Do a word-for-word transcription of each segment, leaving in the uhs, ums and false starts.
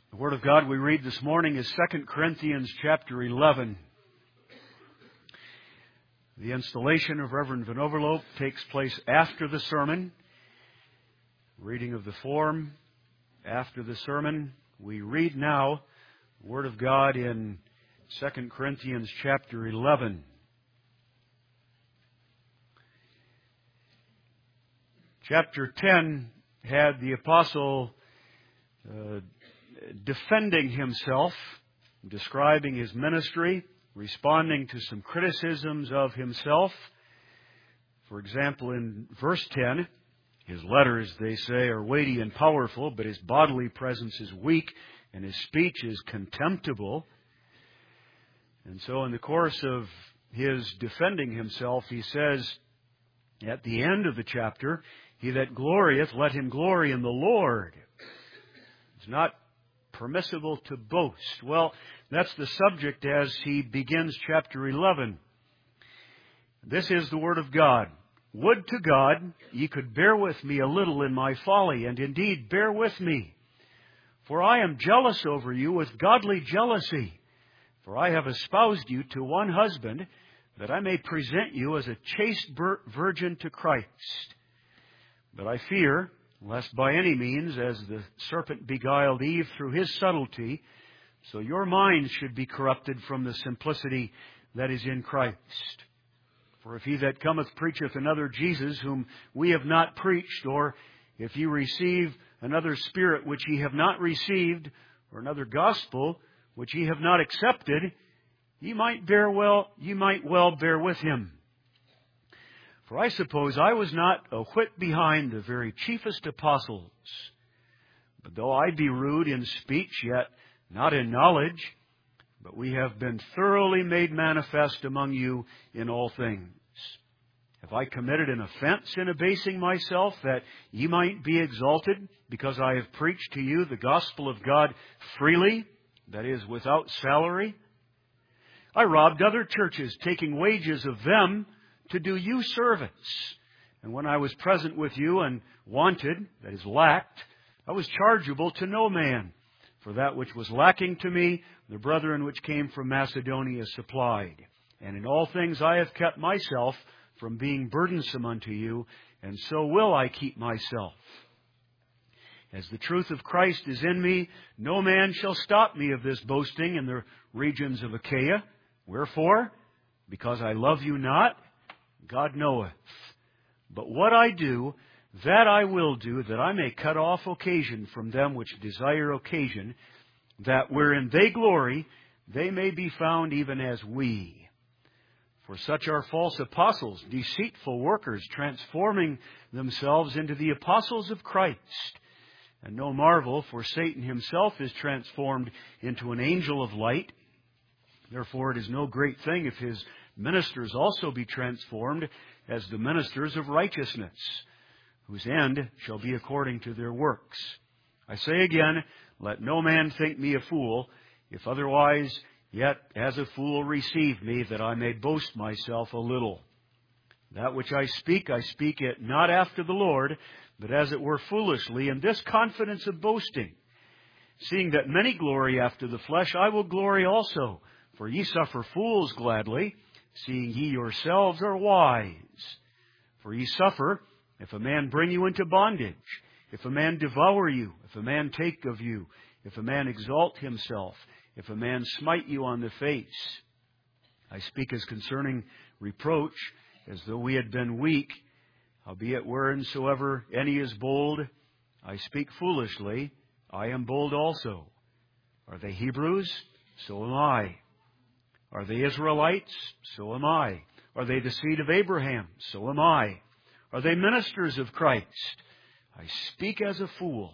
The Word of God we read this morning is Second Corinthians chapter eleven. The installation of Reverend Van Overloop takes place after the sermon. Reading of the form after the sermon. We read now the Word of God in Second Corinthians chapter eleven. Chapter ten had the apostle uh, defending himself, describing his ministry, responding to some criticisms of himself. For example, in verse ten, his letters, they say, are weighty and powerful, but his bodily presence is weak and his speech is contemptible. And so in the course of his defending himself, he says at the end of the chapter, "He that glorieth, let him glory in the Lord." It's not permissible to boast. Well, that's the subject as he begins chapter eleven. This is the Word of God. "Would to God ye could bear with me a little in my folly, and indeed bear with me. For I am jealous over you with godly jealousy. For I have espoused you to one husband, that I may present you as a chaste virgin to Christ. But I fear, lest by any means, as the serpent beguiled Eve through his subtlety, so your minds should be corrupted from the simplicity that is in Christ. For if he that cometh preacheth another Jesus, whom we have not preached, or if ye receive another spirit which ye have not received, or another gospel which ye have not accepted, ye might bear well, ye might well bear with him. For I suppose I was not a whit behind the very chiefest apostles. But though I be rude in speech, yet not in knowledge, but we have been thoroughly made manifest among you in all things. Have I committed an offense in abasing myself, that ye might be exalted, because I have preached to you the gospel of God freely, that is, without salary? I robbed other churches, taking wages of them, to do you service. And when I was present with you and wanted, that is, lacked, I was chargeable to no man. For that which was lacking to me, the brethren which came from Macedonia supplied. And in all things I have kept myself from being burdensome unto you, and so will I keep myself. As the truth of Christ is in me, no man shall stop me of this boasting in the regions of Achaia. Wherefore? Because I love you not? God knoweth. But what I do, that I will do, that I may cut off occasion from them which desire occasion, that wherein they glory, they may be found even as we. For such are false apostles, deceitful workers, transforming themselves into the apostles of Christ. And no marvel, for Satan himself is transformed into an angel of light. Therefore it is no great thing if his ministers also be transformed as the ministers of righteousness, whose end shall be according to their works. I say again, let no man think me a fool, if otherwise, yet as a fool receive me, that I may boast myself a little. That which I speak, I speak it not after the Lord, but as it were foolishly, in this confidence of boasting. Seeing that many glory after the flesh, I will glory also. For ye suffer fools gladly, seeing ye yourselves are wise. For ye suffer, if a man bring you into bondage, if a man devour you, if a man take of you, if a man exalt himself, if a man smite you on the face. I speak as concerning reproach, as though we had been weak. Howbeit whereinsoever any is bold, I speak foolishly, I am bold also. Are they Hebrews? So am I. Are they Israelites? So am I. Are they the seed of Abraham? So am I. Are they ministers of Christ? I speak as a fool.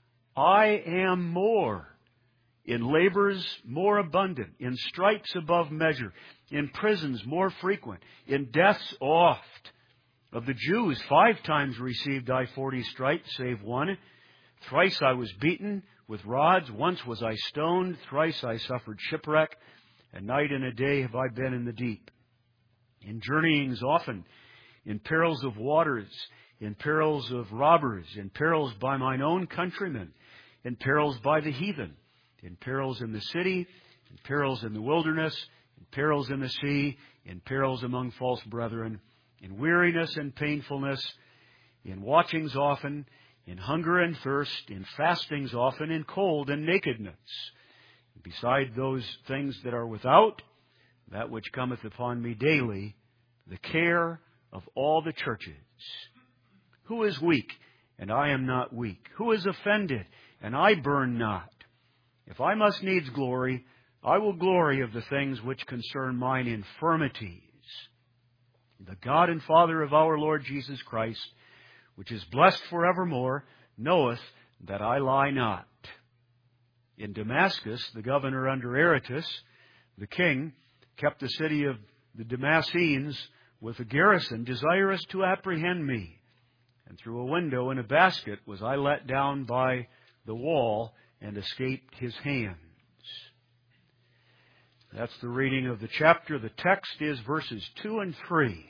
I am more. In labors more abundant, in stripes above measure, in prisons more frequent, in deaths oft. Of the Jews five times received I forty stripes, save one. Thrice I was beaten with rods, once was I stoned, thrice I suffered shipwreck. A night and a day have I been in the deep. In journeyings often, in perils of waters, in perils of robbers, in perils by mine own countrymen, in perils by the heathen, in perils in the city, in perils in the wilderness, in perils in the sea, in perils among false brethren, in weariness and painfulness, in watchings often, in hunger and thirst, in fastings often, in cold and nakedness. Beside those things that are without, that which cometh upon me daily, the care of all the churches. Who is weak, and I am not weak? Who is offended, and I burn not? If I must needs glory, I will glory of the things which concern mine infirmities. The God and Father of our Lord Jesus Christ, which is blessed forevermore, knoweth that I lie not. In Damascus, the governor under Aretas, the king, kept the city of the Damascenes with a garrison, desirous to apprehend me. And through a window in a basket was I let down by the wall and escaped his hands. That's the reading of the chapter. The text is verses two and three.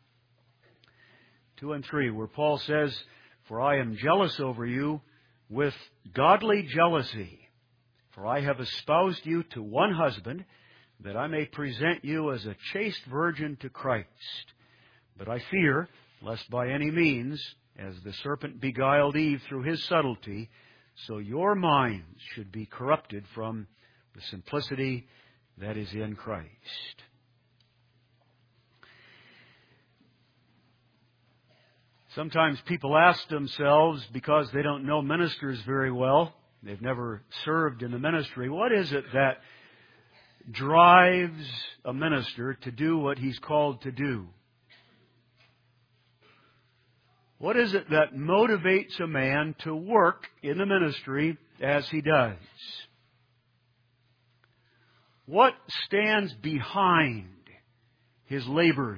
Two and three, where Paul says, For I am jealous over you with godly jealousy. For I have espoused you to one husband, that I may present you as a chaste virgin to Christ. But I fear, lest by any means, as the serpent beguiled Eve through his subtlety, so your minds should be corrupted from the simplicity that is in Christ. Sometimes people ask themselves, because they don't know ministers very well, they've never served in the ministry, what is it that drives a minister to do what he's called to do? What is it that motivates a man to work in the ministry as he does? What stands behind his labors?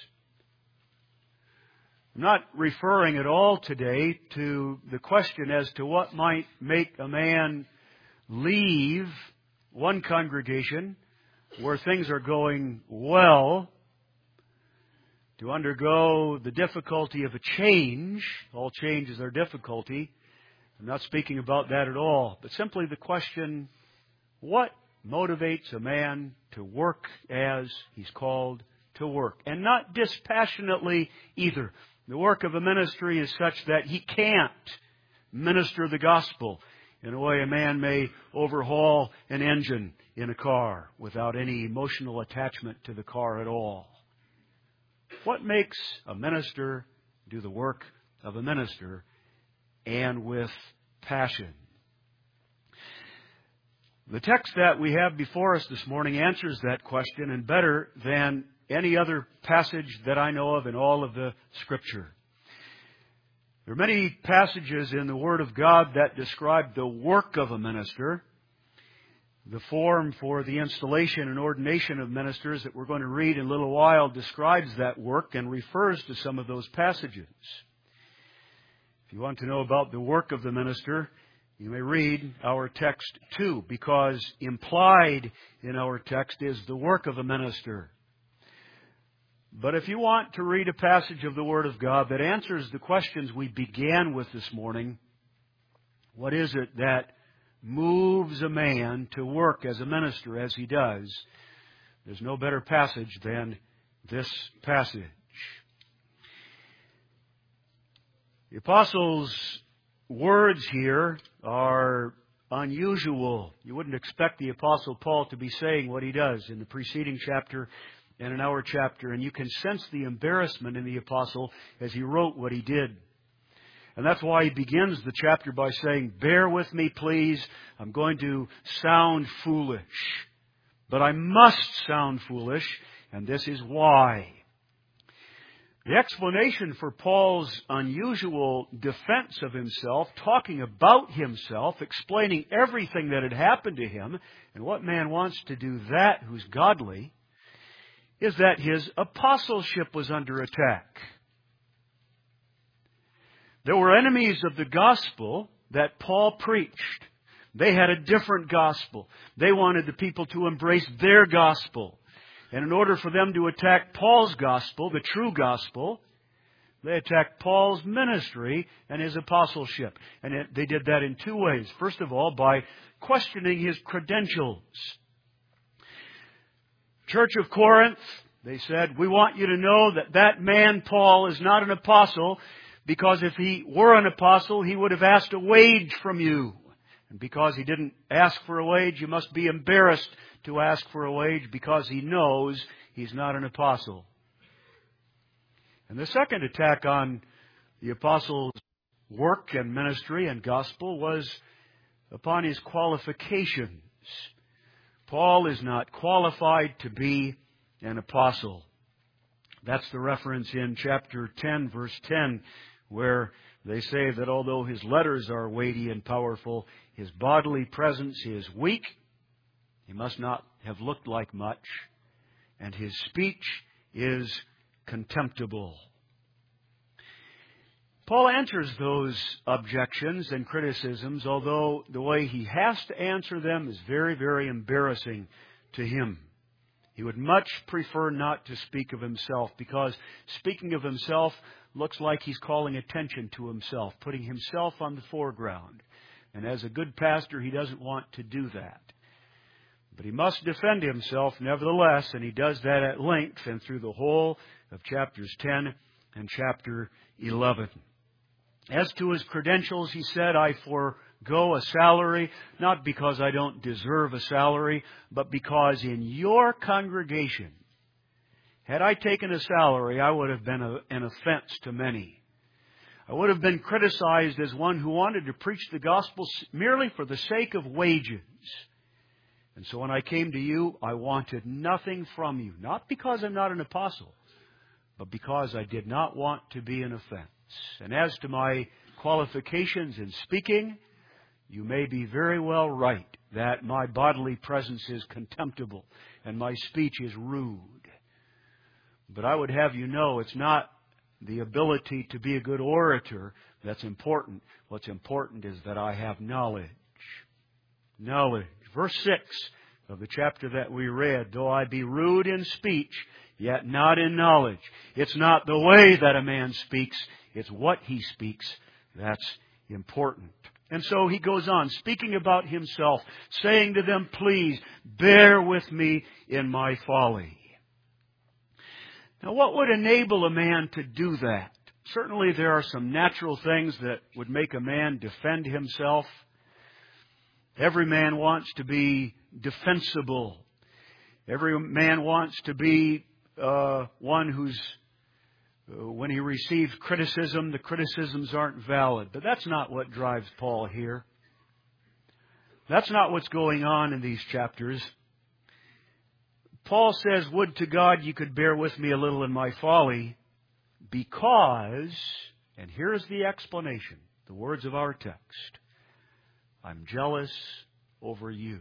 I'm not referring at all today to the question as to what might make a man leave one congregation where things are going well to undergo the difficulty of a change. All changes are difficulty. I'm not speaking about that at all, but simply the question, what motivates a man to work as he's called to work? And not dispassionately either. The work of a ministry is such that he can't minister the gospel in a way a man may overhaul an engine in a car without any emotional attachment to the car at all. What makes a minister do the work of a minister, and with passion? The text that we have before us this morning answers that question, and better than any other passage that I know of in all of the Scripture. There are many passages in the Word of God that describe the work of a minister. The form for the installation and ordination of ministers that we're going to read in a little while describes that work and refers to some of those passages. If you want to know about the work of the minister, you may read our text too, because implied in our text is the work of a minister. But if you want to read a passage of the Word of God that answers the questions we began with this morning, what is it that moves a man to work as a minister as he does? There's no better passage than this passage. The Apostle's words here are unusual. You wouldn't expect the Apostle Paul to be saying what he does in the preceding chapter and in our chapter, and you can sense the embarrassment in the Apostle as he wrote what he did. And that's why he begins the chapter by saying, bear with me, please. I'm going to sound foolish. But I must sound foolish, and this is why. The explanation for Paul's unusual defense of himself, talking about himself, explaining everything that had happened to him, and what man wants to do that who's godly, is that his apostleship was under attack. There were enemies of the gospel that Paul preached. They had a different gospel. They wanted the people to embrace their gospel. And in order for them to attack Paul's gospel, the true gospel, They attacked Paul's ministry and his apostleship. And it, they did that in two ways. First of all, by questioning his credentials. Church of Corinth, they said, we want you to know that that man, Paul, is not an apostle, because if he were an apostle, he would have asked a wage from you. And because he didn't ask for a wage, you must be embarrassed to ask for a wage, because he knows he's not an apostle. And the second attack on the apostle's work and ministry and gospel was upon his qualifications. Paul is not qualified to be an apostle. That's the reference in chapter ten, verse ten, where they say that although his letters are weighty and powerful, his bodily presence is weak. He must not have looked like much. And his speech is contemptible. Paul answers those objections and criticisms, although the way he has to answer them is very, very embarrassing to him. He would much prefer not to speak of himself, because speaking of himself looks like he's calling attention to himself, putting himself on the foreground. And as a good pastor, he doesn't want to do that. But he must defend himself nevertheless, and he does that at length and through the whole of chapters ten and chapter eleven. As to his credentials, he said, I forego a salary, not because I don't deserve a salary, but because in your congregation, had I taken a salary, I would have been a, an offense to many. I would have been criticized as one who wanted to preach the gospel merely for the sake of wages. And so when I came to you, I wanted nothing from you, not because I'm not an apostle, but because I did not want to be an offense. And as to my qualifications in speaking, you may be very well right that my bodily presence is contemptible and my speech is rude. But I would have you know it's not the ability to be a good orator that's important. What's important is that I have knowledge. Knowledge. Verse six of the chapter that we read, though I be rude in speech, yet not in knowledge. It's not the way that a man speaks, it's what he speaks that's important. And so he goes on, speaking about himself, saying to them, please bear with me in my folly. Now, what would enable a man to do that? Certainly there are some natural things that would make a man defend himself. Every man wants to be defensible. Every man wants to be uh, one who's, uh, when he receives criticism, the criticisms aren't valid. But that's not what drives Paul here. That's not what's going on in these chapters. Paul says, would to God you could bear with me a little in my folly, because, and here's the explanation, the words of our text, I'm jealous over you.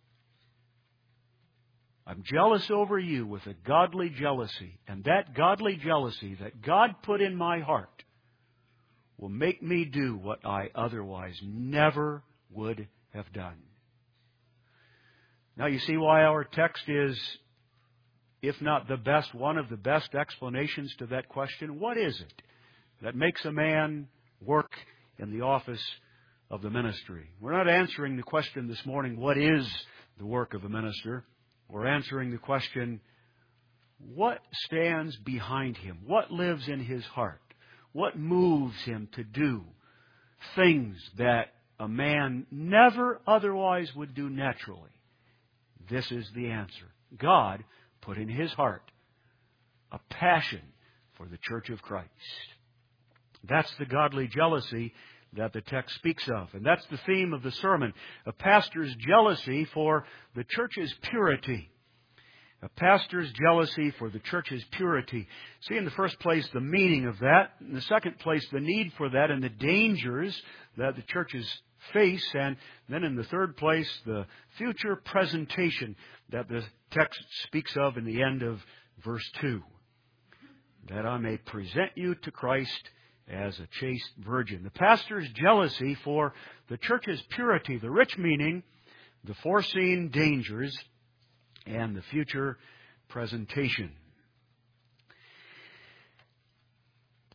I'm jealous over you with a godly jealousy, and that godly jealousy that God put in my heart will make me do what I otherwise never would have done. Now you see why our text is, if not the best, one of the best explanations to that question. What is it that makes a man work in the office of the ministry? We're not answering the question this morning, what is the work of a minister? We're answering the question, what stands behind him? What lives in his heart? What moves him to do things that a man never otherwise would do naturally? This is the answer. God put in his heart a passion for the church of Christ. That's the godly jealousy that the text speaks of. And that's the theme of the sermon. A pastor's jealousy for the church's purity. A pastor's jealousy for the church's purity. See, in the first place, the meaning of that. In the second place, the need for that and the dangers that the churches face. And then in the third place, the future presentation that the text speaks of in the end of verse two. That I may present you to Christ as a chaste virgin. The pastor's jealousy for the church's purity, the rich meaning, the foreseen dangers, and the future presentation.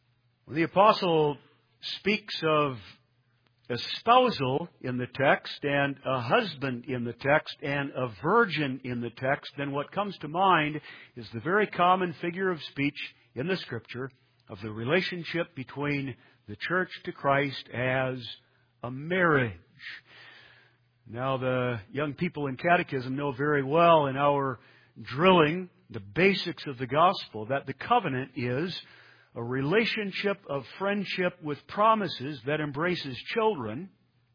The apostle speaks of a spousal in the text and a husband in the text and a virgin in the text, then what comes to mind is the very common figure of speech in the Scripture of the relationship between the church to Christ as a marriage. Now, the young people in catechism know very well in our drilling the basics of the gospel that the covenant is a relationship of friendship with promises that embraces children,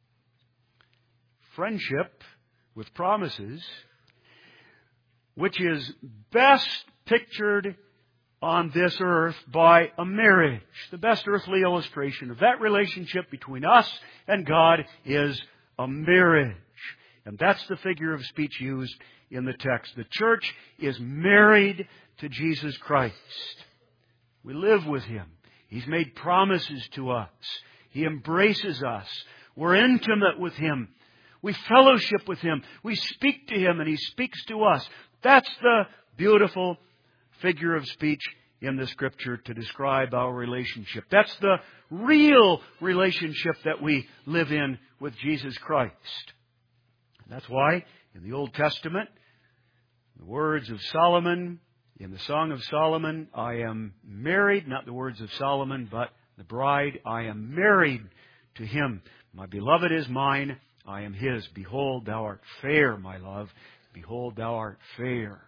friendship with promises, which is best pictured on this earth by a marriage. The best earthly illustration of that relationship between us and God is a marriage. And that's the figure of speech used in the text. The church is married to Jesus Christ. We live with Him. He's made promises to us. He embraces us. We're intimate with Him. We fellowship with Him. We speak to Him and He speaks to us. That's the beautiful figure of speech in the Scripture to describe our relationship. That's the real relationship that we live in with Jesus Christ. That's why in the Old Testament, the words of Solomon, in the Song of Solomon, I am married, not the words of Solomon, but the bride, I am married to him. My beloved is mine, I am his. Behold, thou art fair, my love. Behold, thou art fair.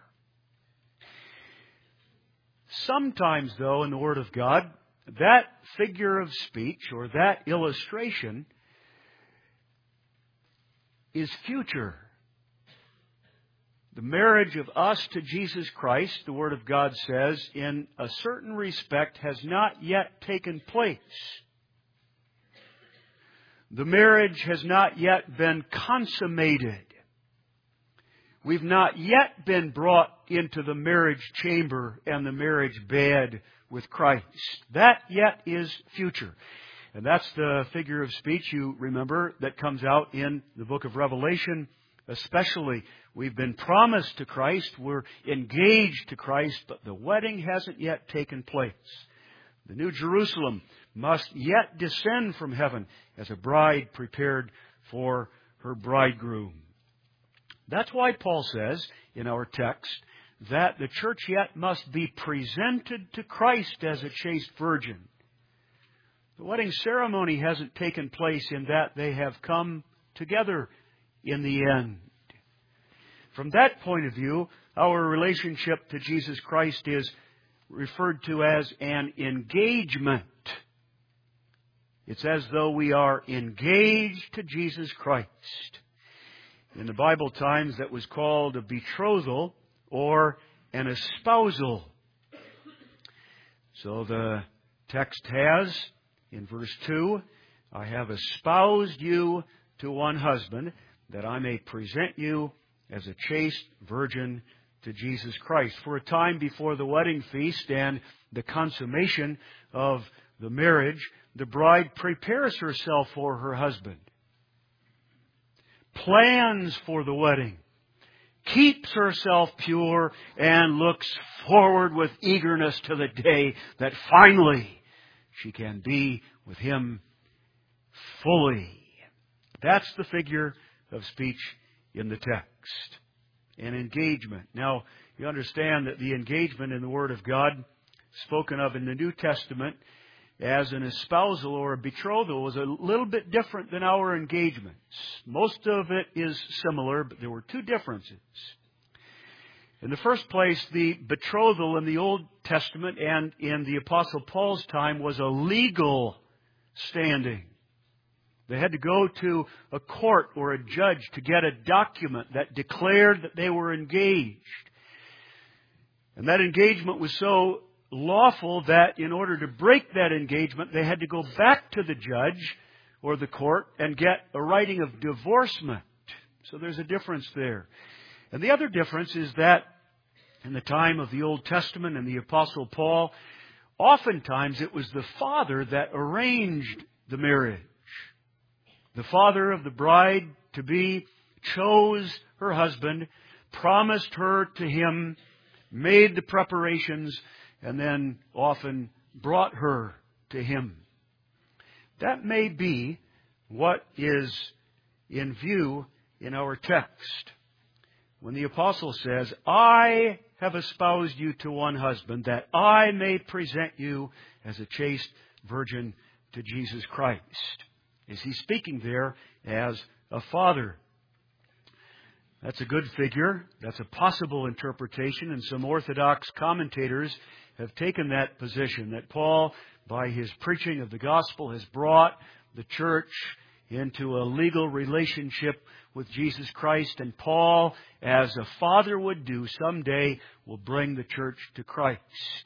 Sometimes, though, in the Word of God, that figure of speech or that illustration is future. The marriage of us to Jesus Christ, the Word of God says, in a certain respect has not yet taken place. The marriage has not yet been consummated. We've not yet been brought into the marriage chamber and the marriage bed with Christ. That yet is future. And that's the figure of speech, you remember, that comes out in the book of Revelation. Especially, we've been promised to Christ, we're engaged to Christ, but the wedding hasn't yet taken place. The New Jerusalem must yet descend from heaven as a bride prepared for her bridegroom. That's why Paul says in our text that the church yet must be presented to Christ as a chaste virgin. The wedding ceremony hasn't taken place in that they have come together in the end. From that point of view, our relationship to Jesus Christ is referred to as an engagement. It's as though we are engaged to Jesus Christ. In the Bible times, that was called a betrothal or an espousal. So the text has, in verse two, I have espoused you to one husband, that I may present you as a chaste virgin to Jesus Christ. For a time before the wedding feast and the consummation of the marriage, the bride prepares herself for her husband, plans for the wedding, keeps herself pure, and looks forward with eagerness to the day that finally she can be with him fully. That's the figure of speech in the text. An engagement. Now, you understand that the engagement in the Word of God, spoken of in the New Testament as an espousal or a betrothal, was a little bit different than our engagements. Most of it is similar, but there were two differences. In the first place, the betrothal in the Old Testament and in the Apostle Paul's time was a legal standing. They had to go to a court or a judge to get a document that declared that they were engaged. And that engagement was so lawful that in order to break that engagement, they had to go back to the judge or the court and get a writing of divorcement. So there's a difference there. And the other difference is that in the time of the Old Testament and the Apostle Paul, oftentimes it was the father that arranged the marriage. The father of the bride-to-be chose her husband, promised her to him, made the preparations, and then often brought her to Him. That may be what is in view in our text. When the apostle says, I have espoused you to one husband, that I may present you as a chaste virgin to Jesus Christ. Is he speaking there as a father? That's a good figure. That's a possible interpretation, and some Orthodox commentators have taken that position, that Paul, by his preaching of the gospel, has brought the church into a legal relationship with Jesus Christ, and Paul, as a father would do someday, will bring the church to Christ.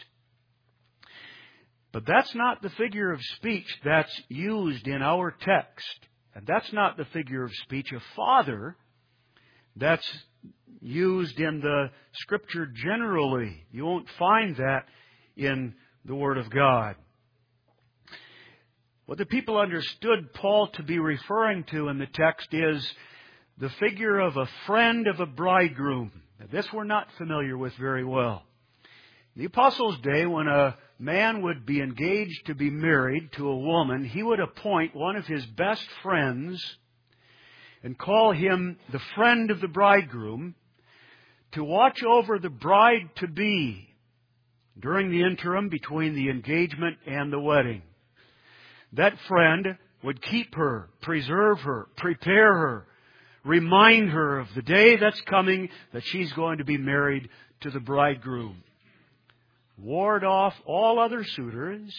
But that's not the figure of speech that's used in our text. And that's not the figure of speech of father that's used in the Scripture generally. You won't find that in the Word of God. What the people understood Paul to be referring to in the text is the figure of a friend of a bridegroom. Now, this we're not familiar with very well. In the Apostles' day, when a man would be engaged to be married to a woman, he would appoint one of his best friends and call him the friend of the bridegroom to watch over the bride-to-be during the interim between the engagement and the wedding. That friend would keep her, preserve her, prepare her, remind her of the day that's coming that she's going to be married to the bridegroom. Ward off all other suitors.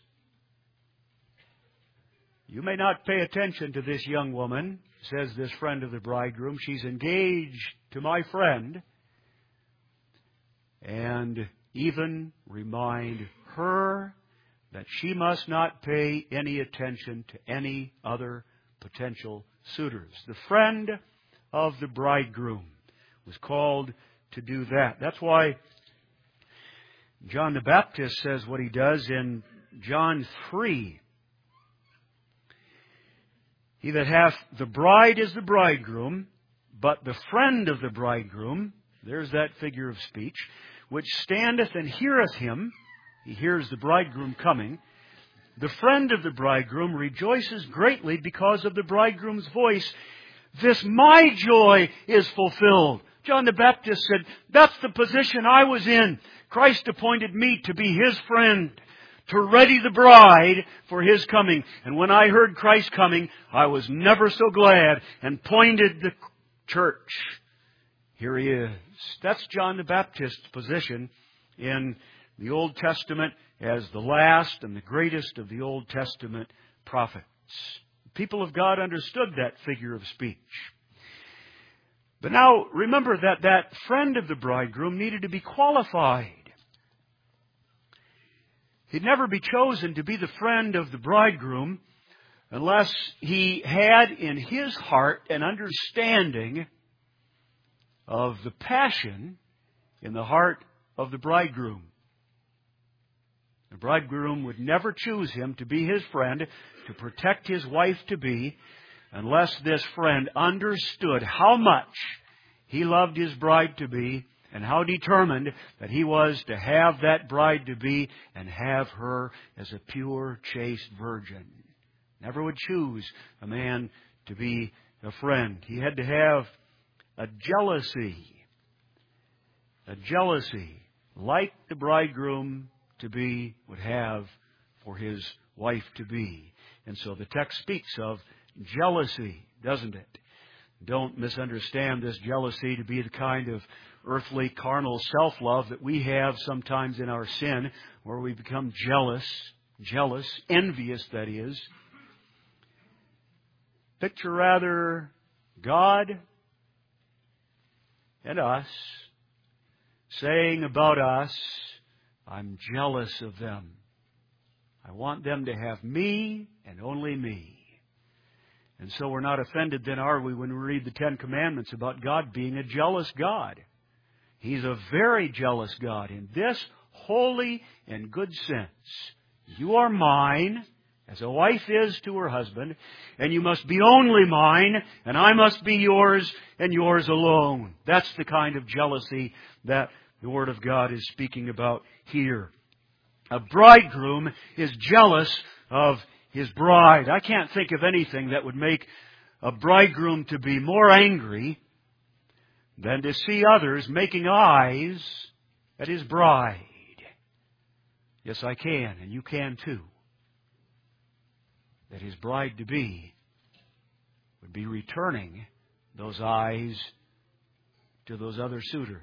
You may not pay attention to this young woman, says this friend of the bridegroom. She's engaged to my friend. And even remind her that she must not pay any attention to any other potential suitors. The friend of the bridegroom was called to do that. That's why John the Baptist says what he does in John three. He that hath the bride is the bridegroom, but the friend of the bridegroom, there's that figure of speech, which standeth and heareth him, he hears the bridegroom coming, the friend of the bridegroom rejoices greatly because of the bridegroom's voice. This my joy is fulfilled. John the Baptist said, that's the position I was in. Christ appointed me to be His friend, to ready the bride for His coming. And when I heard Christ coming, I was never so glad and pointed the church. Here He is. That's John the Baptist's position in the Old Testament as the last and the greatest of the Old Testament prophets. The people of God understood that figure of speech. But now, remember that that friend of the bridegroom needed to be qualified. He'd never be chosen to be the friend of the bridegroom unless he had in his heart an understanding of the passion in the heart of the bridegroom. The bridegroom would never choose him to be his friend, to protect his wife-to-be, unless this friend understood how much he loved his bride-to-be and how determined that he was to have that bride-to-be and have her as a pure, chaste virgin. Never would choose a man to be a friend. He had to have a jealousy, a jealousy like the bridegroom-to-be would have for his wife-to-be. And so the text speaks of jealousy, doesn't it? Don't misunderstand this jealousy to be the kind of earthly, carnal self-love that we have sometimes in our sin, where we become jealous, jealous, envious, that is. Picture rather God and us saying about us, I'm jealous of them. I want them to have me and only me. And so we're not offended then, are we, when we read the Ten Commandments about God being a jealous God. He's a very jealous God in this holy and good sense. You are mine, as a wife is to her husband, and you must be only mine, and I must be yours and yours alone. That's the kind of jealousy that the Word of God is speaking about here. A bridegroom is jealous of his bride. I can't think of anything that would make a bridegroom to be more angry than to see others making eyes at his bride. Yes, I can, and you can too. That his bride-to-be would be returning those eyes to those other suitors.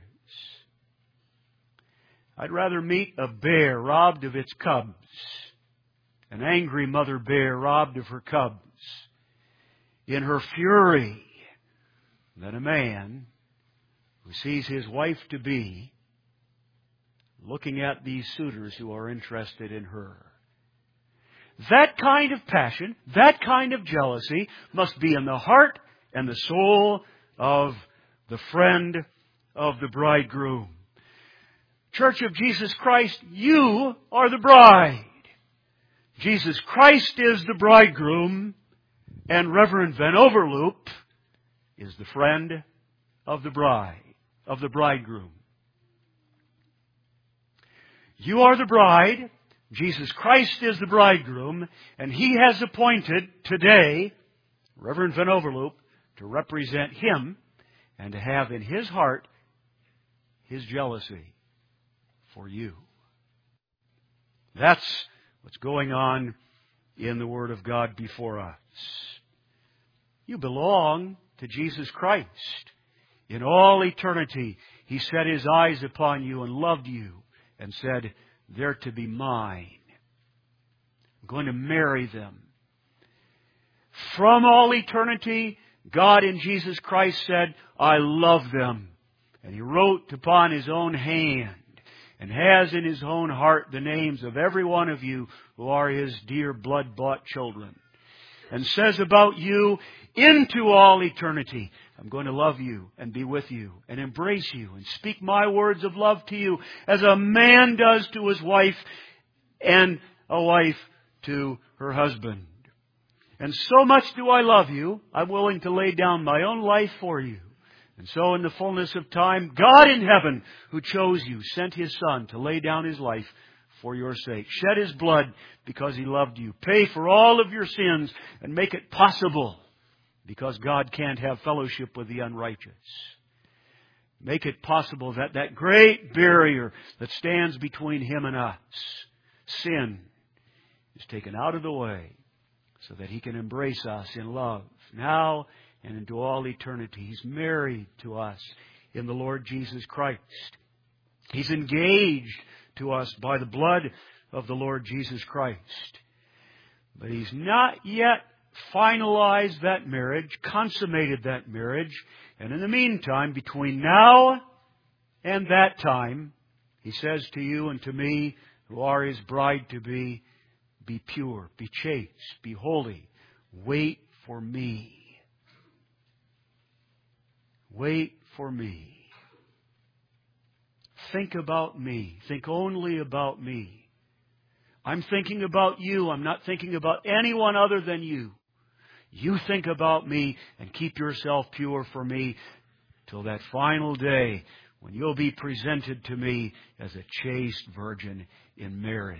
I'd rather meet a bear robbed of its cubs, an angry mother bear robbed of her cubs, in her fury, than a man who sees his wife-to-be looking at these suitors who are interested in her. That kind of passion, that kind of jealousy must be in the heart and the soul of the friend of the bridegroom. Church of Jesus Christ, you are the bride. Jesus Christ is the bridegroom, and Reverend Van Overloop is the friend of the bride, of the bridegroom. You are the bride, Jesus Christ is the bridegroom, and He has appointed today Reverend Van Overloop to represent Him and to have in his heart His jealousy for you. That's what's going on in the Word of God before us. You belong to Jesus Christ. In all eternity, He set His eyes upon you and loved you and said, "They're to be mine. I'm going to marry them." From all eternity, God in Jesus Christ said, "I love them." And He wrote upon His own hand and has in His own heart the names of every one of you who are His dear blood-bought children. And says about you, into all eternity, I'm going to love you and be with you and embrace you and speak my words of love to you as a man does to his wife and a wife to her husband. And so much do I love you, I'm willing to lay down my own life for you. And so in the fullness of time, God in heaven, who chose you, sent His Son to lay down His life for your sake. Shed His blood because He loved you. Pay for all of your sins and make it possible because God can't have fellowship with the unrighteous. Make it possible that that great barrier that stands between Him and us, sin, is taken out of the way so that He can embrace us in love now and into all eternity. He's married to us in the Lord Jesus Christ. He's engaged to us by the blood of the Lord Jesus Christ. But He's not yet finalized that marriage, consummated that marriage. And in the meantime, between now and that time, He says to you and to me, who are His bride-to-be, be pure, be chaste, be holy. Wait for me. Wait for me. Think about me. Think only about me. I'm thinking about you. I'm not thinking about anyone other than you. You think about me and keep yourself pure for me till that final day when you'll be presented to me as a chaste virgin in marriage.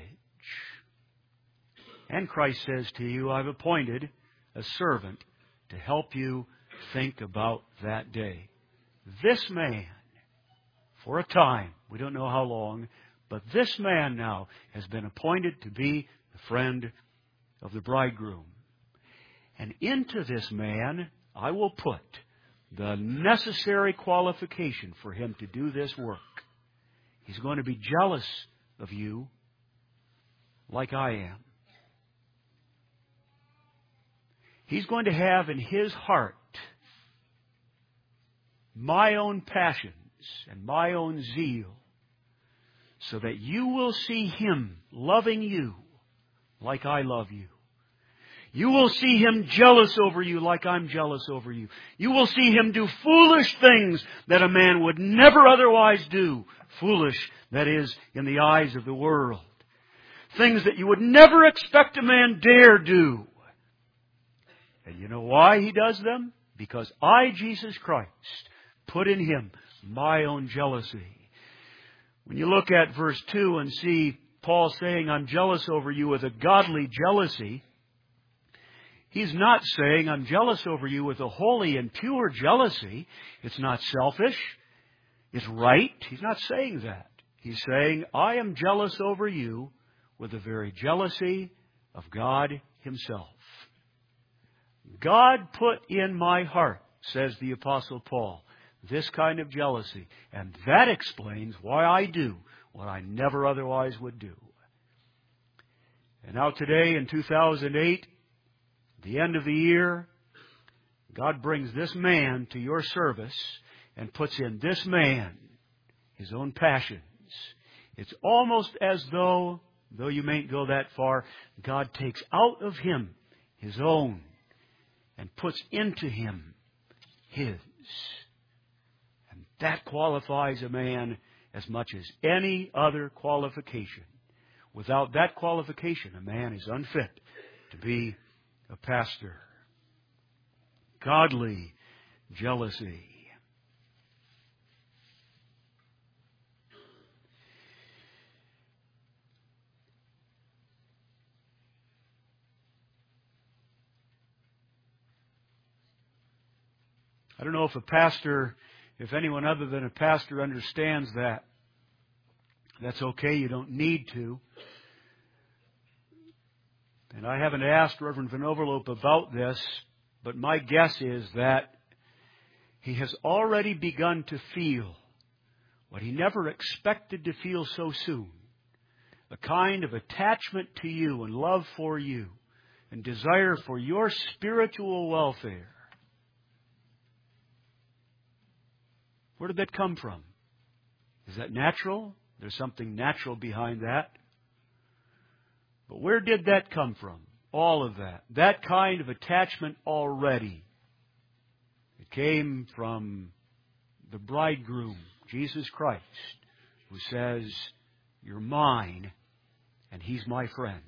And Christ says to you, I've appointed a servant to help you think about that day. This man, for a time, we don't know how long, but this man now has been appointed to be the friend of the bridegroom. And into this man I will put the necessary qualification for him to do this work. He's going to be jealous of you like I am. He's going to have in his heart my own passions and my own zeal so that you will see him loving you like I love you. You will see him jealous over you like I'm jealous over you. You will see him do foolish things that a man would never otherwise do. Foolish, that is, in the eyes of the world. Things that you would never expect a man dare do. And you know why he does them? Because I, Jesus Christ, put in him my own jealousy. When you look at verse two and see Paul saying, I'm jealous over you with a godly jealousy, he's not saying, I'm jealous over you with a holy and pure jealousy. It's not selfish. It's right. He's not saying that. He's saying, I am jealous over you with the very jealousy of God Himself. God put in my heart, says the Apostle Paul, this kind of jealousy. And that explains why I do what I never otherwise would do. And now today in two thousand eight, the end of the year, God brings this man to your service and puts in this man his own passions. It's almost as though, though you mayn't go that far, God takes out of him his own and puts into him his. And that qualifies a man as much as any other qualification. Without that qualification, a man is unfit to be a pastor. Godly jealousy. I don't know if a pastor, if anyone other than a pastor understands that. That's okay, you don't need to. And I haven't asked Reverend Van Overloop about this, but my guess is that he has already begun to feel what he never expected to feel so soon. A kind of attachment to you and love for you and desire for your spiritual welfare. Where did that come from? Is that natural? There's something natural behind that. But where did that come from? All of that. That kind of attachment already. It came from the bridegroom, Jesus Christ, who says, you're mine and He's my friend.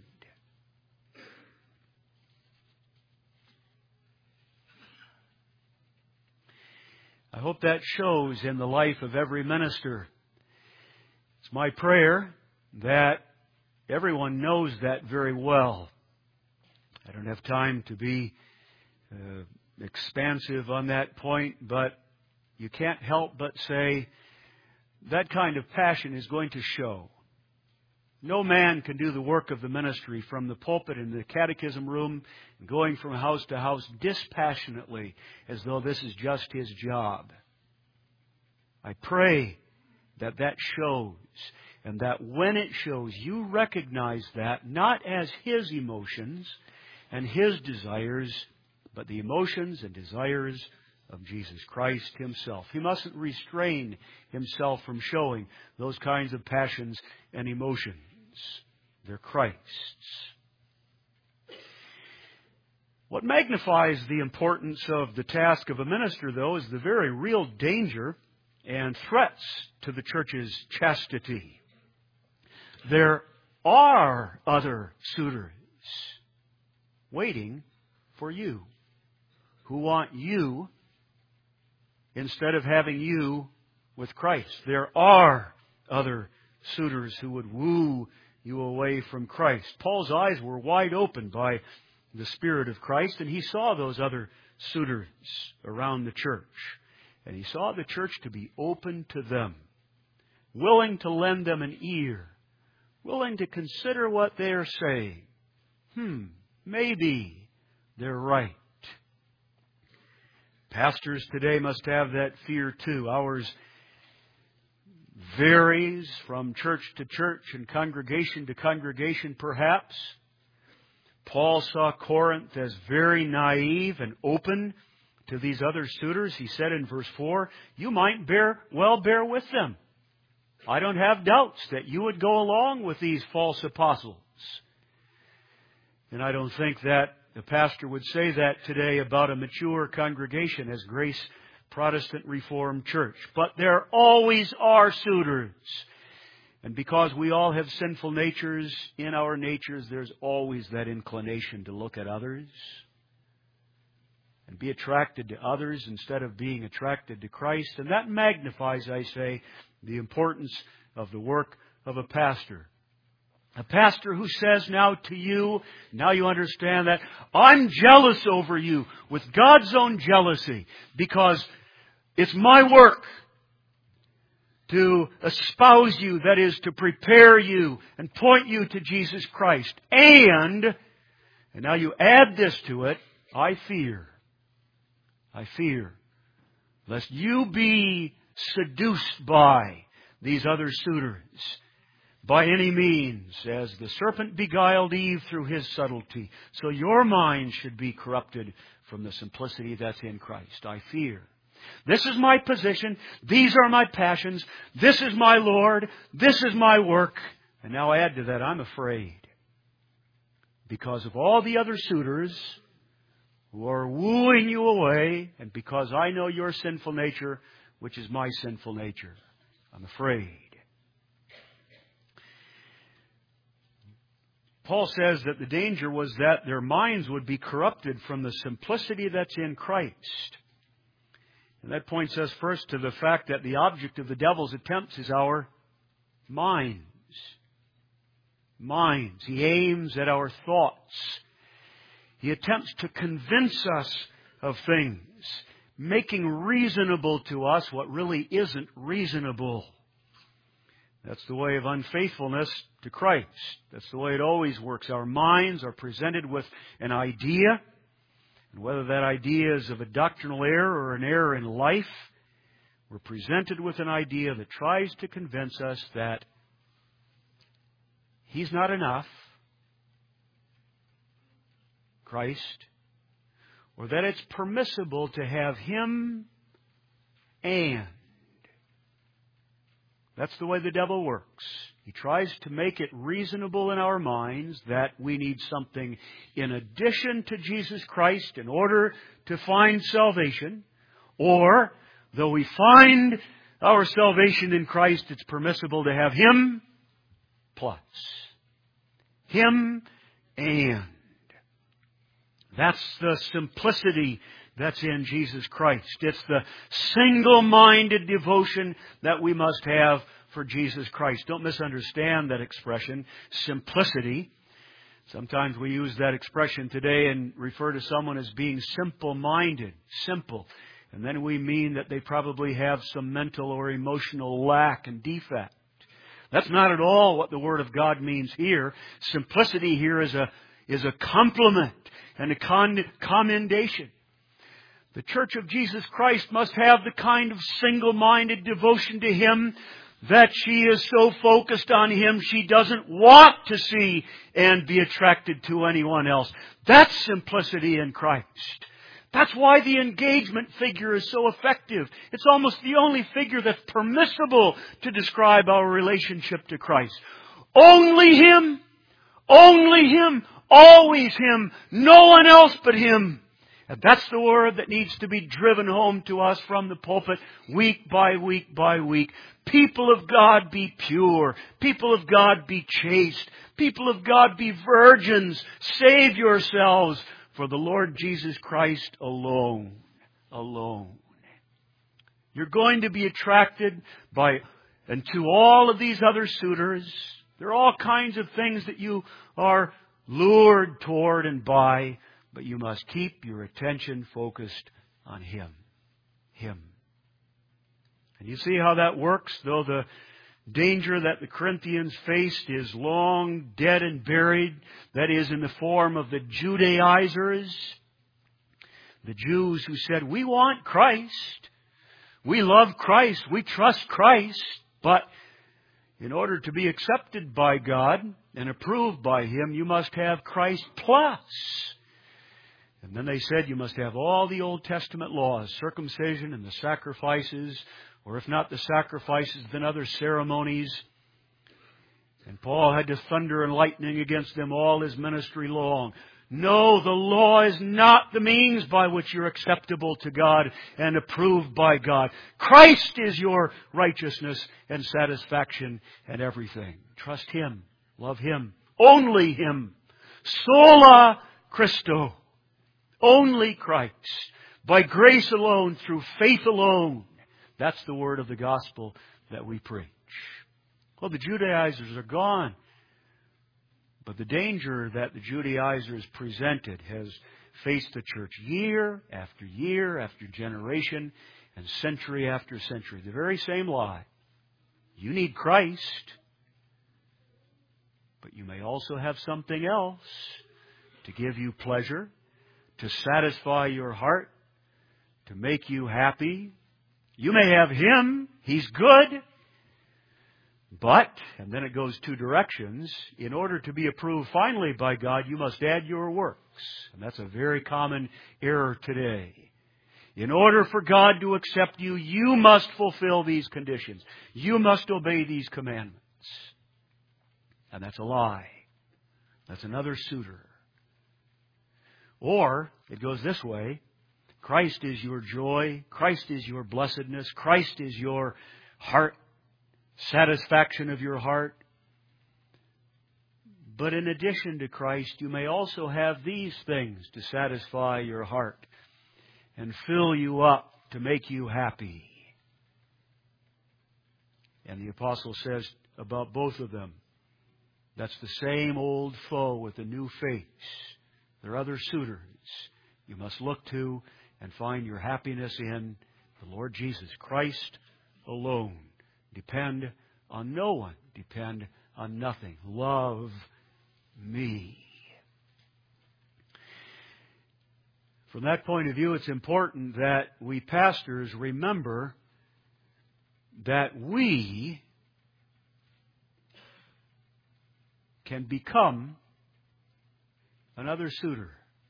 I hope that shows in the life of every minister. It's my prayer that everyone knows that very well. I don't have time to be uh, expansive on that point, but you can't help but say that kind of passion is going to show. No man can do the work of the ministry from the pulpit in the catechism room, going from house to house dispassionately as though this is just his job. I pray that that shows, and that when it shows, you recognize that not as his emotions and his desires, but the emotions and desires of Jesus Christ Himself. He mustn't restrain Himself from showing those kinds of passions and emotions. They're Christ's. What magnifies the importance of the task of a minister, though, is the very real danger and threats to the church's chastity. There are other suitors waiting for you who want you instead of having you with Christ. There are other suitors who would woo you away from Christ. Paul's eyes were wide open by the Spirit of Christ, and he saw those other suitors around the church. And he saw the church to be open to them, willing to lend them an ear, willing to consider what they are saying. Hmm, maybe they're right. Pastors today must have that fear too. Ours varies from church to church and congregation to congregation perhaps. Paul saw Corinth as very naive and open to these other suitors. He said in verse four, you might bear well bear with them. I don't have doubts that you would go along with these false apostles. And I don't think that the pastor would say that today about a mature congregation as Grace Protestant Reformed Church. But there always are suitors. And because we all have sinful natures, in our natures there's always that inclination to look at others and be attracted to others instead of being attracted to Christ. And that magnifies, I say, the importance of the work of a pastor. A pastor who says now to you, now you understand that, I'm jealous over you with God's own jealousy because it's my work to espouse you, that is, to prepare you and point you to Jesus Christ. And, and now you add this to it, I fear, I fear, lest you be seduced by these other suitors by any means, as the serpent beguiled Eve through his subtlety. So your mind should be corrupted from the simplicity that's in Christ. I fear. This is my position. These are my passions. This is my Lord. This is my work. And now add to that, I'm afraid. Because of all the other suitors who are wooing you away, and because I know your sinful nature, which is my sinful nature, I'm afraid. Paul says that the danger was that their minds would be corrupted from the simplicity that's in Christ. And that points us first to the fact that the object of the devil's attempts is our minds. Minds. He aims at our thoughts. He attempts to convince us of things, making reasonable to us what really isn't reasonable. That's the way of unfaithfulness to Christ. That's the way it always works. Our minds are presented with an idea, and whether that idea is of a doctrinal error or an error in life, we're presented with an idea that tries to convince us that He's not enough, Christ, or that it's permissible to have Him and. That's the way the devil works. He tries to make it reasonable in our minds that we need something in addition to Jesus Christ in order to find salvation. Or, though we find our salvation in Christ, it's permissible to have Him plus. Him and. That's the simplicity that's in Jesus Christ. It's the single-minded devotion that we must have for Jesus Christ. Don't misunderstand that expression, simplicity. Sometimes we use that expression today and refer to someone as being simple-minded, simple. And then we mean that they probably have some mental or emotional lack and defect. That's not at all what the Word of God means here. Simplicity here is a, is a compliment and a con- commendation. The Church of Jesus Christ must have the kind of single-minded devotion to Him that she is so focused on Him she doesn't want to see and be attracted to anyone else. That's simplicity in Christ. That's why the engagement figure is so effective. It's almost the only figure that's permissible to describe our relationship to Christ. Only Him, only Him, always Him, no one else but Him. And that's the word that needs to be driven home to us from the pulpit week by week by week. People of God, be pure. People of God, be chaste. People of God, be virgins. Save yourselves for the Lord Jesus Christ alone. Alone. You're going to be attracted by and to all of these other suitors. There are all kinds of things that you are lured toward and by. But you must keep your attention focused on Him. Him. And you see how that works? Though the danger that the Corinthians faced is long dead and buried, that is in the form of the Judaizers, the Jews who said, we want Christ. We love Christ. We trust Christ. But in order to be accepted by God and approved by Him, you must have Christ plus. And then they said you must have all the Old Testament laws, circumcision and the sacrifices, or if not the sacrifices, then other ceremonies. And Paul had to thunder and lightning against them all his ministry long. No, the law is not the means by which you're acceptable to God and approved by God. Christ is your righteousness and satisfaction and everything. Trust Him. Love Him. Only Him. Sola Christo. Only Christ. By grace alone, through faith alone. That's the word of the gospel that we preach. Well, the Judaizers are gone. But the danger that the Judaizers presented has faced the church year after year after generation and century after century. The very same lie. You need Christ, but you may also have something else to give you pleasure, to satisfy your heart, to make you happy. You may have Him. He's good. But, and then it goes two directions, in order to be approved finally by God, you must add your works. And that's a very common error today. In order for God to accept you, you must fulfill these conditions. You must obey these commandments. And that's a lie. That's another suitor. Or, it goes this way, Christ is your joy, Christ is your blessedness, Christ is your heart, satisfaction of your heart. But in addition to Christ, you may also have these things to satisfy your heart and fill you up to make you happy. And the apostle says about both of them, that's the same old foe with a new face. There are other suitors you must look to and find your happiness in the Lord Jesus Christ alone. Depend on no one. Depend on nothing. Love me. From that point of view, it's important that we pastors remember that we can become another suitor.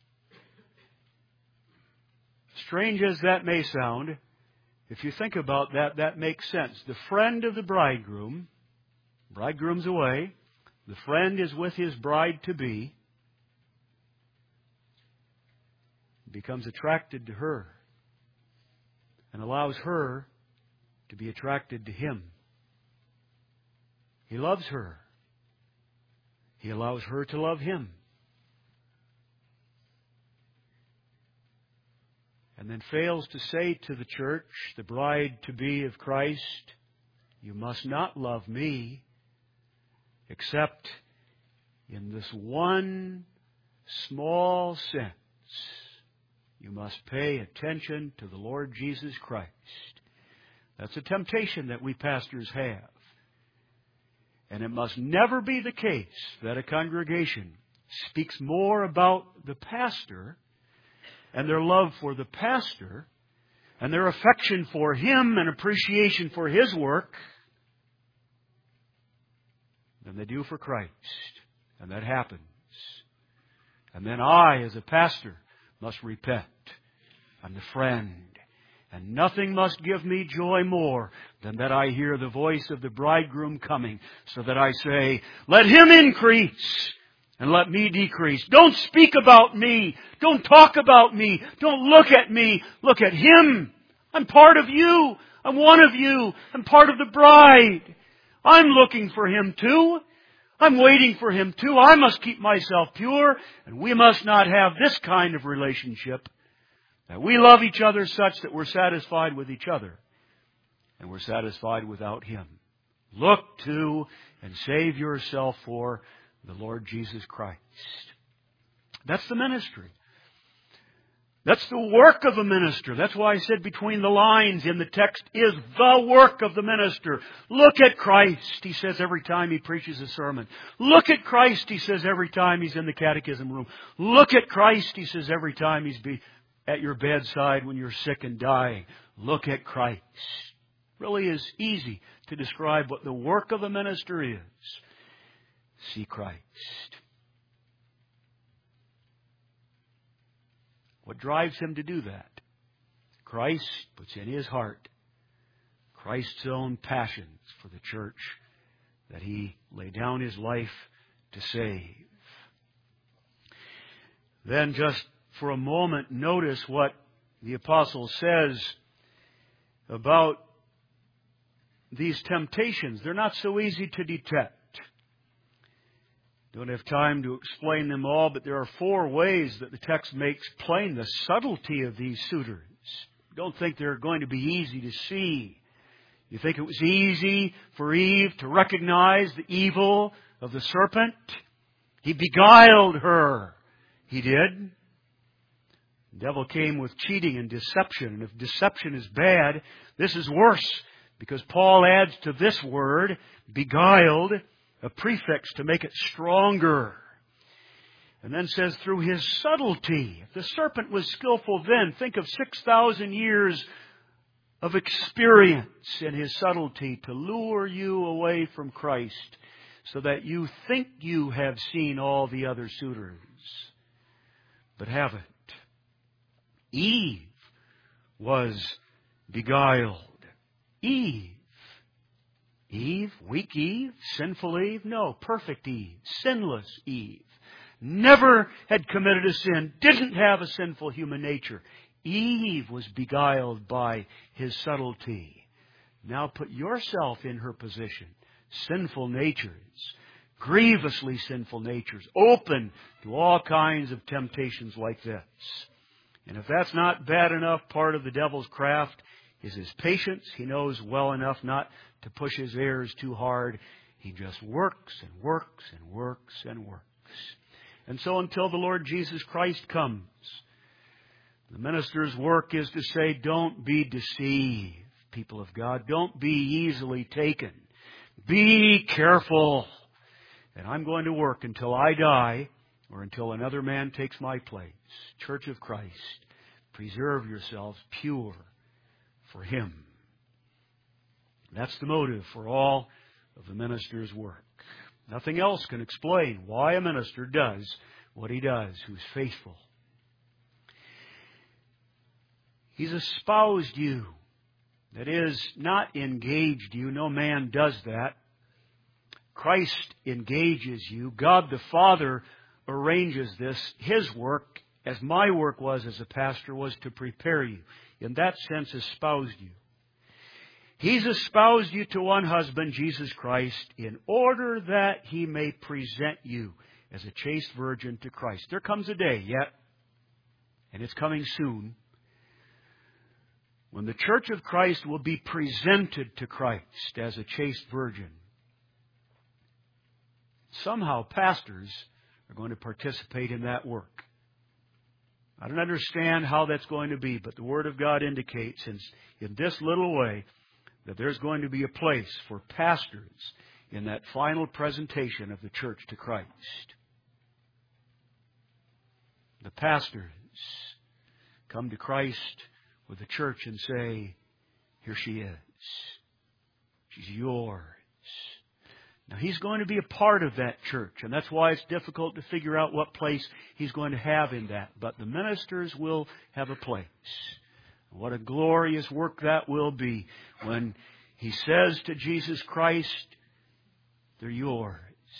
Strange as that may sound, if you think about that, that makes sense. The friend of the bridegroom, bridegroom's away, the friend is with his bride-to-be, becomes attracted to her and allows her to be attracted to him. He loves her. He allows her to love him. And then fails to say to the church, the bride-to-be of Christ, you must not love me except in this one small sense. You must pay attention to the Lord Jesus Christ. That's a temptation that we pastors have. And it must never be the case that a congregation speaks more about the pastor and their love for the pastor and their affection for him and appreciation for his work than they do for Christ. And that happens. And then I, as a pastor, must repent. I'm the friend. And nothing must give me joy more than that I hear the voice of the bridegroom coming, so that I say, let him increase and let me decrease. Don't speak about me. Don't talk about me. Don't look at me. Look at him. I'm part of you. I'm one of you. I'm part of the bride. I'm looking for him too. I'm waiting for him too. I must keep myself pure, and we must not have this kind of relationship. That we love each other such that we're satisfied with each other, and we're satisfied without him. Look to and save yourself for the Lord Jesus Christ. That's the ministry. That's the work of a minister. That's why I said between the lines in the text is the work of the minister. Look at Christ, he says every time he preaches a sermon. Look at Christ, he says every time he's in the catechism room. Look at Christ, he says every time he's be at your bedside when you're sick and dying. Look at Christ. Really is easy to describe what the work of a minister is. See Christ. What drives him to do that? Christ puts in his heart Christ's own passions for the church that he laid down his life to save. Then just for a moment, notice what the apostle says about these temptations. They're not so easy to detect. Don't have time to explain them all, but there are four ways that the text makes plain the subtlety of these suitors. Don't think they're going to be easy to see. You think it was easy for Eve to recognize the evil of the serpent? He beguiled her. He did. The devil came with cheating and deception. And if deception is bad, this is worse. Because Paul adds to this word, beguiled, a prefix to make it stronger. And then says, through his subtlety. If the serpent was skillful then, think of six thousand years of experience in his subtlety to lure you away from Christ so that you think you have seen all the other suitors, but haven't. Eve was beguiled. Eve. Eve, weak Eve, sinful Eve? No, perfect Eve, sinless Eve. Never had committed a sin, didn't have a sinful human nature. Eve was beguiled by his subtlety. Now put yourself in her position. Sinful natures, grievously sinful natures, open to all kinds of temptations like this. And if that's not bad enough, part of the devil's craft is his patience. He knows well enough not to push his heirs too hard. He just works and works and works and works. And so until the Lord Jesus Christ comes, the minister's work is to say, don't be deceived, people of God. Don't be easily taken. Be careful. And I'm going to work until I die or until another man takes my place. Church of Christ, preserve yourselves pure for Him. That's the motive for all of the minister's work. Nothing else can explain why a minister does what he does, who's faithful. He's espoused you. That is, not engaged you. No man does that. Christ engages you. God the Father arranges this. His work, as my work was as a pastor, was to prepare you. In that sense, espoused you. He's espoused you to one husband, Jesus Christ, in order that He may present you as a chaste virgin to Christ. There comes a day yet, and it's coming soon, when the church of Christ will be presented to Christ as a chaste virgin. Somehow pastors are going to participate in that work. I don't understand how that's going to be, but the Word of God indicates in, in this little way that there's going to be a place for pastors in that final presentation of the church to Christ. The pastors come to Christ with the church and say, here she is. She's yours. Now, He's going to be a part of that church, and that's why it's difficult to figure out what place He's going to have in that. But the ministers will have a place. What a glorious work that will be when He says to Jesus Christ, they're yours.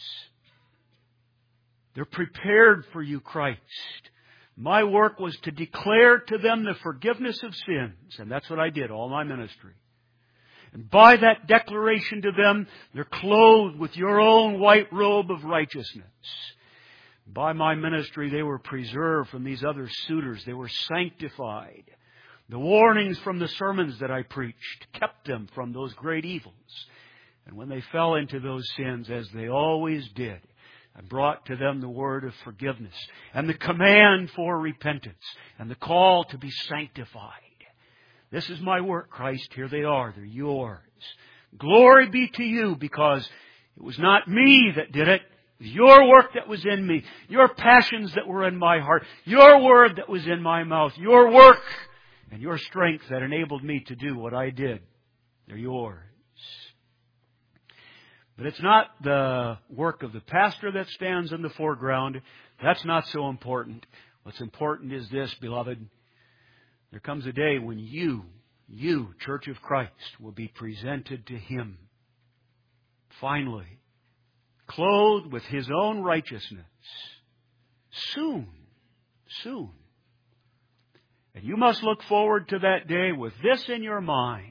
They're prepared for you, Christ. My work was to declare to them the forgiveness of sins, and that's what I did, all my ministry. And by that declaration to them, they're clothed with your own white robe of righteousness. By my ministry, they were preserved from these other suitors. They were sanctified. The warnings from the sermons that I preached kept them from those great evils. And when they fell into those sins, as they always did, I brought to them the word of forgiveness and the command for repentance and the call to be sanctified. This is my work, Christ. Here they are. They're yours. Glory be to you, because it was not me that did it. It was your work that was in me. Your passions that were in my heart. Your word that was in my mouth. Your work and your strength that enabled me to do what I did. They're yours. But it's not the work of the pastor that stands in the foreground. That's not so important. What's important is this, beloved. There comes a day when you, you, Church of Christ, will be presented to Him. Finally, clothed with His own righteousness. Soon, soon. And you must look forward to that day with this in your mind.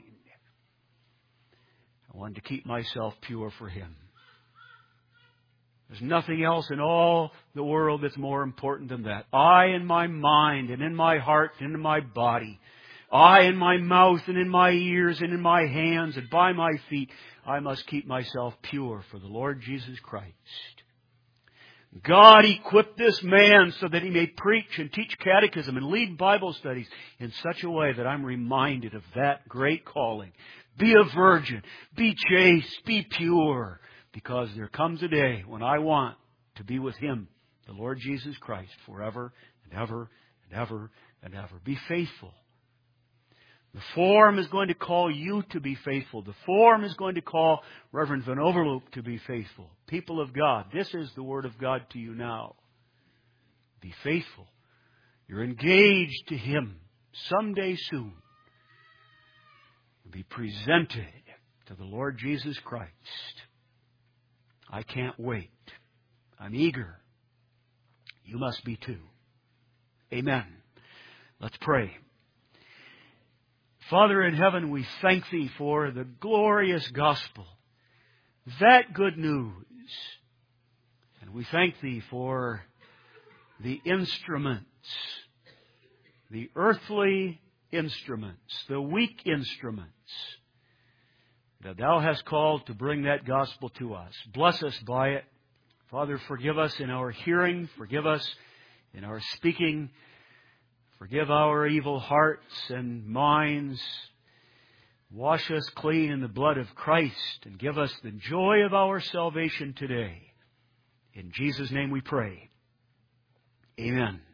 I wanted to keep myself pure for Him. There's nothing else in all the world that's more important than that. I in my mind and in my heart and in my body. I in my mouth and in my ears and in my hands and by my feet. I must keep myself pure for the Lord Jesus Christ. God equipped this man so that he may preach and teach catechism and lead Bible studies in such a way that I'm reminded of that great calling. Be a virgin. Be chaste. Be pure. Because there comes a day when I want to be with Him, the Lord Jesus Christ, forever and ever and ever and ever. Be faithful. The Forum is going to call you to be faithful. The Forum is going to call Reverend Van Overloop to be faithful. People of God, this is the Word of God to you now. Be faithful. You're engaged to Him someday soon. Be presented to the Lord Jesus Christ. I can't wait. I'm eager. You must be too. Amen. Let's pray. Father in heaven, we thank Thee for the glorious gospel, that good news. And we thank Thee for the instruments, the earthly instruments, the weak instruments that Thou hast called to bring that gospel to us. Bless us by it. Father, forgive us in our hearing. Forgive us in our speaking. Forgive our evil hearts and minds. Wash us clean in the blood of Christ and give us the joy of our salvation today. In Jesus' name we pray. Amen.